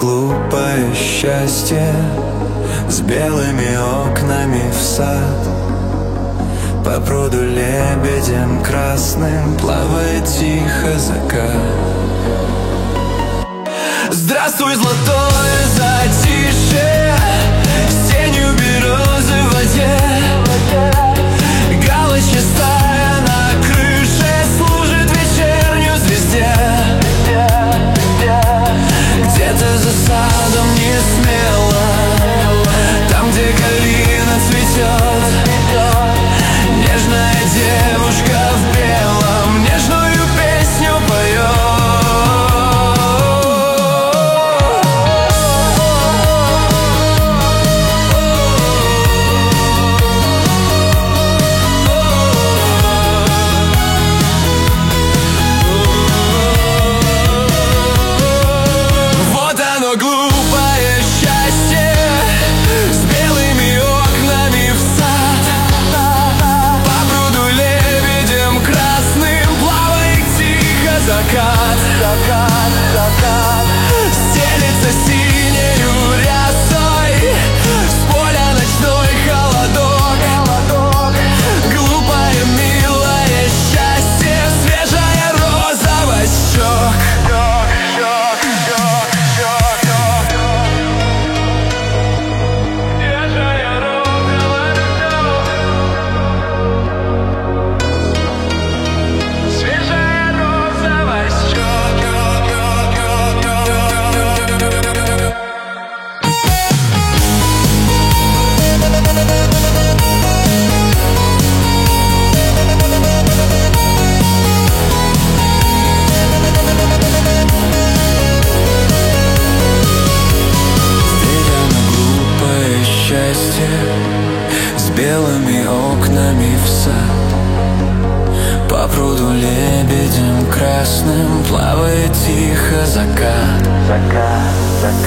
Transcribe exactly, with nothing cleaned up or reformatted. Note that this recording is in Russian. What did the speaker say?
глупое счастье с белыми окнами в сад. По пруду лебедем красным плавает тихо закат. Здравствуй, золотое затишье, с тенью березы в воде. Галочка стая на крыше служит вечернюю звезде. Где-то за садом не смело, там, где калина цветет, нежная девушка в белом нежную песню поет. Закат, закат, закат стелится синею рясой, с поля ночной холодок, холодок. Глупое, милое счастье, свежая розовость щек. Свежая розовость с белыми окнами в сад. По пруду лебедем красным плавает тихо закат. Закат, закат.